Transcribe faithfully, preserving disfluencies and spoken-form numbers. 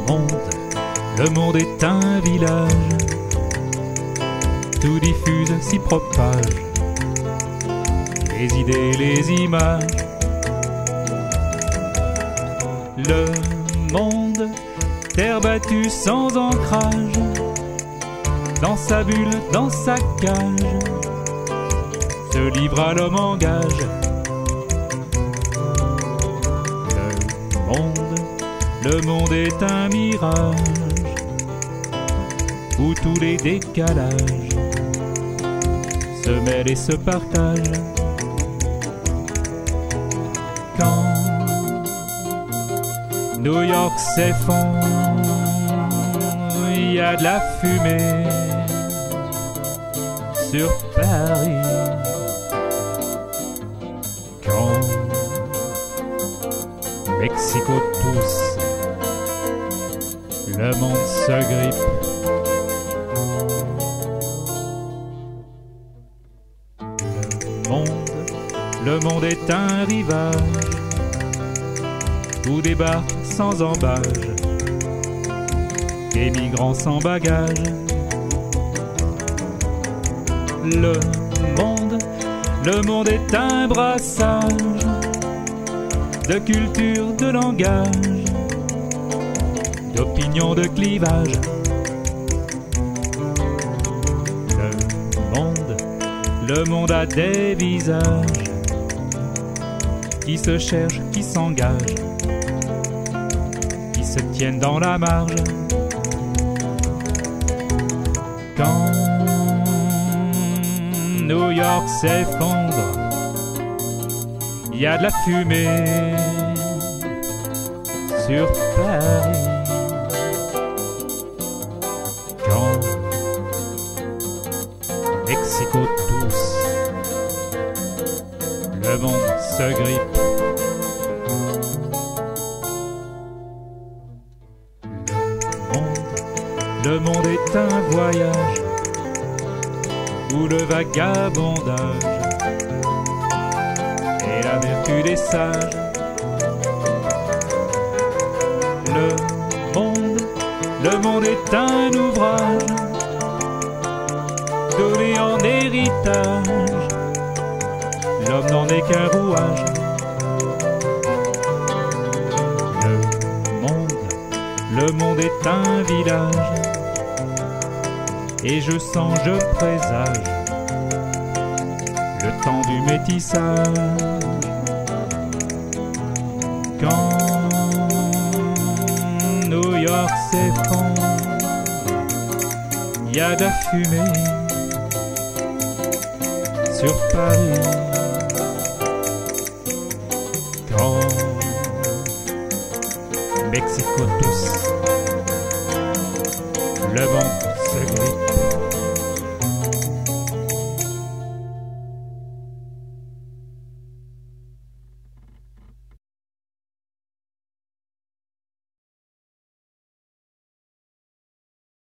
monde, le monde est un village, tout diffuse, s'y propage, les idées, les images. Le monde, terre battue sans ancrage, dans sa bulle, dans sa cage, se livre à l'homme en gage. Le monde, le monde est un mirage, où tous les décalages se mêlent et se partagent. Quand New York s'effondre, il y a de la fumée sur Paris. Quand Mexico tousse, le monde se grippe. Le monde, le monde est un rivage où débarquent sans embâge des migrants sans bagages. Le monde, le monde est un brassage de culture, de langage, d'opinion, de clivage. Le monde, le monde a des visages qui se cherchent, qui s'engagent, qui se tiennent dans la marge. Quand New York s'effondre, il y a de la fumée sur Paris. Quand Mexico tousse, le monde se grippe. Le monde, le monde est un voyage où le vagabondage est la vertu des sages. Le monde, le monde est un ouvrage donné en héritage, l'homme n'en est qu'un rouage. Le monde, le monde est un village, et je sens, je présage le temps du métissage. Quand New York s'effondre, il y a de la fumée sur Paris. Quand Mexico tousse, le monde se grille.